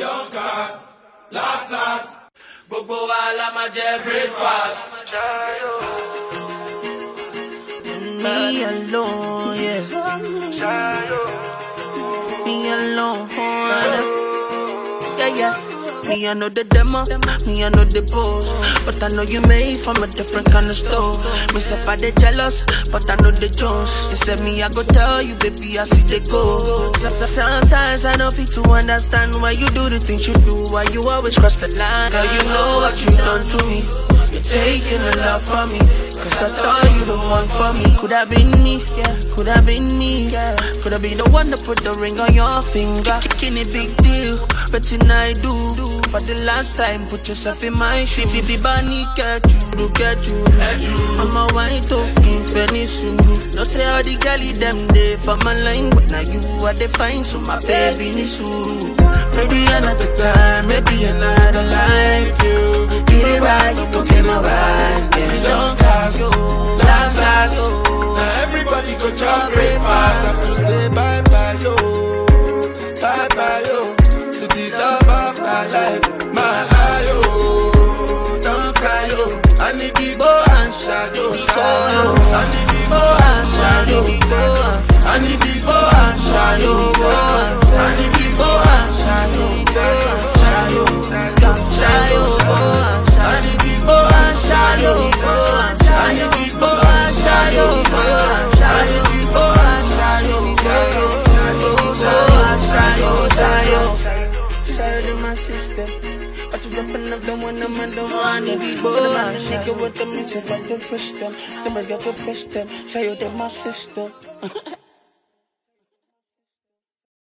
million cars. Last. Gbogbo wa la ma jẹ breakfast. Me alone, yeah. Me alone, yeah. Me, I know the demo, me, I know the pose. But I know you made from a different kind of stove. Myself, I they jealous, but I know the Jones. Instead, me, I go tell you, baby, I see they go. Sometimes I don't fit to understand why you do the things you do, why you always cross the line. Girl, you know what you done to me. You're taking a love from me, cause I thought you the one for me. Could have been me, yeah. Could have been me, yeah. Could have been the one to put the ring on your finger. Kicking a big deal, but tonight do. For the last time, put yourself in my shoes. If Bani get you. I'm a white token, Venice. No say all the girlie them day for my line, but now you are the fine, so my baby needs suru. Maybe another time, maybe another life. You get it right, you gon' get my vibe. I see long cars, last. Now everybody go chop breakfast. Have to say bye yo, bye yo. To the love of my life, my ayo. Don't cry yo, I need the boy and shadow. I need the boy and shadow. I need the boy and shadow. I need the boy and shadow. I need the boy and shadow. I need the boy and shadow. I need the boy and shadow. Shadow in my system. But you dropping up the one I'm under one. If you go, nigga with them, it's about to fish them. Them I got to fish them. Shadow in my system.